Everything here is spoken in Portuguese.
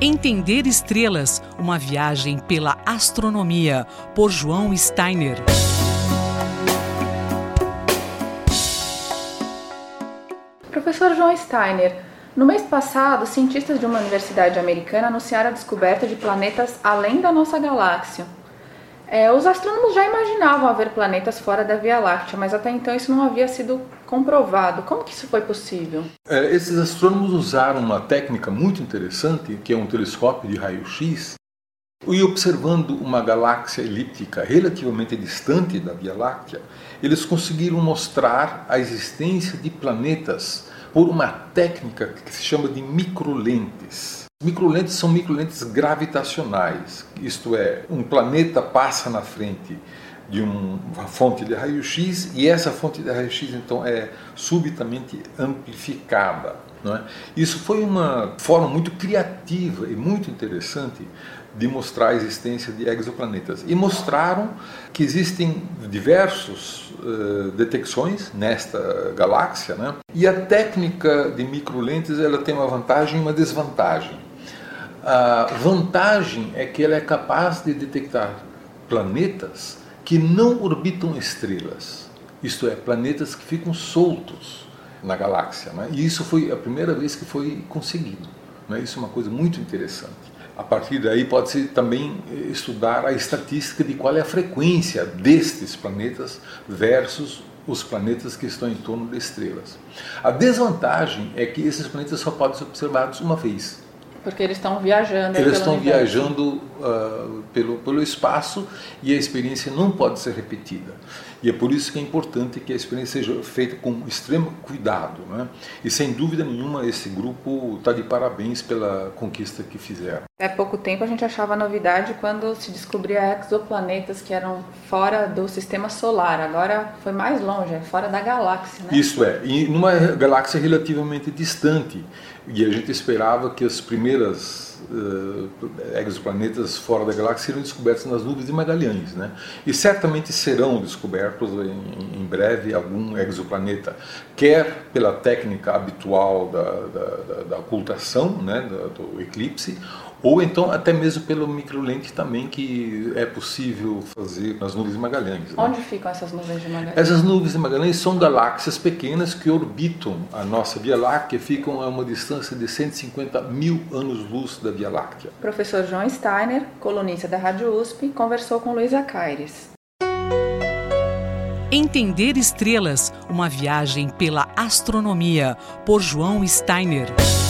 Entender estrelas, uma viagem pela astronomia, por João Steiner. Professor João Steiner, no mês passado, cientistas de uma universidade americana anunciaram a descoberta de planetas além da nossa galáxia. Os astrônomos já imaginavam haver planetas fora da Via Láctea, mas até então isso não havia sido comprovado. Como que isso foi possível? Esses astrônomos usaram uma técnica muito interessante, que é um telescópio de raio-x, e observando uma galáxia elíptica relativamente distante da Via Láctea, eles conseguiram mostrar a existência de planetas por uma técnica que se chama de microlentes. Microlentes são microlentes gravitacionais, isto é, um planeta passa na frente de uma fonte de raio-x e essa fonte de raio-x então é subitamente amplificada. Não é? Isso foi uma forma muito criativa e muito interessante de mostrar a existência de exoplanetas. E mostraram que existem diversas detecções nesta galáxia, né? E a técnica de microlentes ela tem uma vantagem e uma desvantagem. A vantagem é que ela é capaz de detectar planetas que não orbitam estrelas, isto é, planetas que ficam soltos na galáxia, né? E isso foi a primeira vez que foi conseguido, né? Isso é uma coisa muito interessante. A partir daí pode-se também estudar a estatística de qual é a frequência destes planetas versus os planetas que estão em torno de estrelas. A desvantagem é que esses planetas só podem ser observados uma vez. Porque eles estão viajando. Eles estão viajando pelo espaço e a experiência não pode ser repetida. E é por isso que é importante que a experiência seja feita com extremo cuidado, né? E sem dúvida nenhuma esse grupo está de parabéns pela conquista que fizeram. Há pouco tempo a gente achava novidade quando se descobria exoplanetas que eram fora do sistema solar. Agora foi mais longe, é fora da galáxia, né? Isso é, e numa galáxia relativamente distante. E a gente esperava que as primeiras exoplanetas fora da galáxia seriam descobertos nas nuvens de Magalhães, né? E certamente serão descobertos em breve algum exoplaneta, quer pela técnica habitual da ocultação, né, do eclipse, ou então até mesmo pelo microlente também, que é possível fazer nas nuvens de Magalhães. Né? Onde ficam essas nuvens de Magalhães? Essas nuvens de Magalhães são galáxias pequenas que orbitam a nossa Via Láctea, ficam a uma distância de 150 mil anos-luz da Via Láctea. Professor João Steiner, colunista da Rádio USP, conversou com Luísa Caires. Entender estrelas, uma viagem pela astronomia, por João Steiner.